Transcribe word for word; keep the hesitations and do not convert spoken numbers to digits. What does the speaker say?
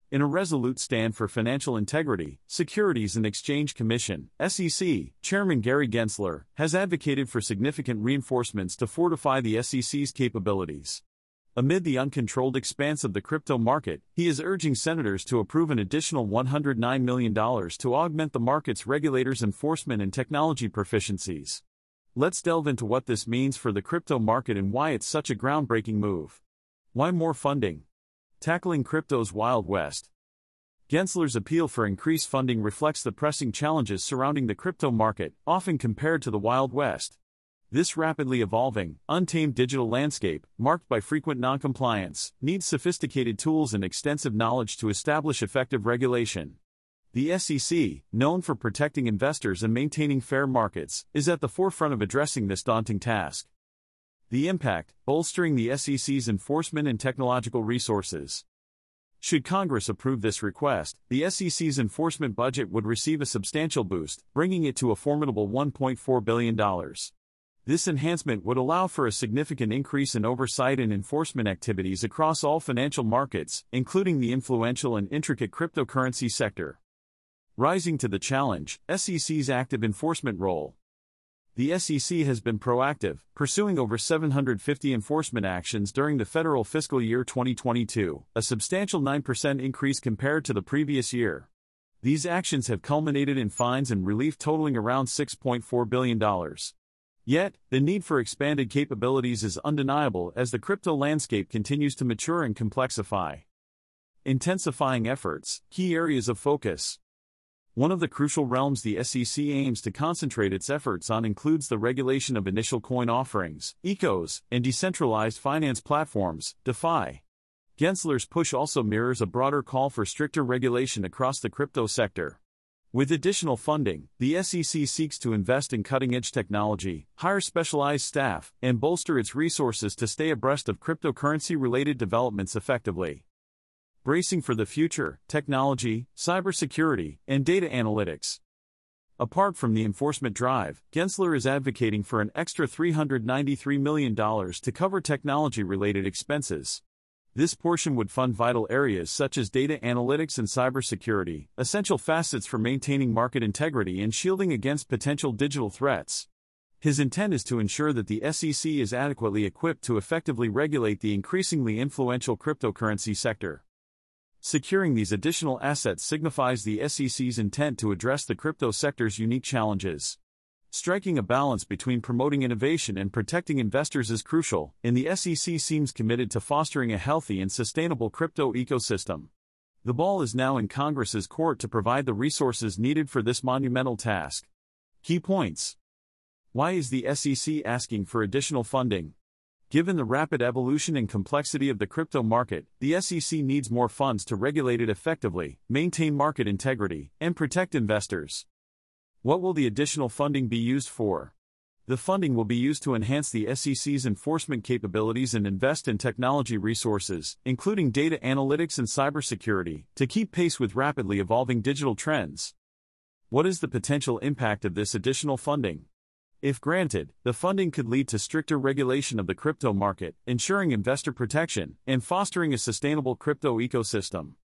In a resolute stand for financial integrity, Securities and Exchange Commission (S E C) Chairman Gary Gensler has advocated for significant reinforcements to fortify the S E C's capabilities. Amid the uncontrolled expanse of the crypto market, he is urging senators to approve an additional one hundred nine million dollars to augment the market's regulators' enforcement and technology proficiencies. Let's delve into what this means for the crypto market and why it's such a groundbreaking move. Why more funding? Tackling crypto's Wild West. Gensler's appeal for increased funding reflects the pressing challenges surrounding the crypto market, often compared to the Wild West. This rapidly evolving, untamed digital landscape, marked by frequent noncompliance, needs sophisticated tools and extensive knowledge to establish effective regulation. The S E C, known for protecting investors and maintaining fair markets, is at the forefront of addressing this daunting task. The impact: bolstering the S E C's enforcement and technological resources. Should Congress approve this request, the S E C's enforcement budget would receive a substantial boost, bringing it to a formidable one point four billion dollars. This enhancement would allow for a significant increase in oversight and enforcement activities across all financial markets, including the influential and intricate cryptocurrency sector. Rising to the challenge: S E C's active enforcement role. The S E C has been proactive, pursuing over seven hundred fifty enforcement actions during the federal fiscal year twenty twenty-two, a substantial nine percent increase compared to the previous year. These actions have culminated in fines and relief totaling around six point four billion dollars. Yet, the need for expanded capabilities is undeniable as the crypto landscape continues to mature and complexify. Intensifying efforts, key areas of focus. One of the crucial realms the S E C aims to concentrate its efforts on includes the regulation of initial coin offerings, I C Os, and decentralized finance platforms, DeFi. Gensler's push also mirrors a broader call for stricter regulation across the crypto sector. With additional funding, the S E C seeks to invest in cutting-edge technology, hire specialized staff, and bolster its resources to stay abreast of cryptocurrency-related developments effectively. Bracing for the future: technology, cybersecurity, and data analytics. Apart from the enforcement drive, Gensler is advocating for an extra three hundred ninety-three million dollars to cover technology-related expenses. This portion would fund vital areas such as data analytics and cybersecurity, essential facets for maintaining market integrity and shielding against potential digital threats. His intent is to ensure that the S E C is adequately equipped to effectively regulate the increasingly influential cryptocurrency sector. Securing these additional assets signifies the S E C's intent to address the crypto sector's unique challenges. Striking a balance between promoting innovation and protecting investors is crucial, and the S E C seems committed to fostering a healthy and sustainable crypto ecosystem. The ball is now in Congress's court to provide the resources needed for this monumental task. Key points. Why is the S E C asking for additional funding? Given the rapid evolution and complexity of the crypto market, the S E C needs more funds to regulate it effectively, maintain market integrity, and protect investors. What will the additional funding be used for? The funding will be used to enhance the S E C's enforcement capabilities and invest in technology resources, including data analytics and cybersecurity, to keep pace with rapidly evolving digital trends. What is the potential impact of this additional funding? If granted, the funding could lead to stricter regulation of the crypto market, ensuring investor protection, and fostering a sustainable crypto ecosystem.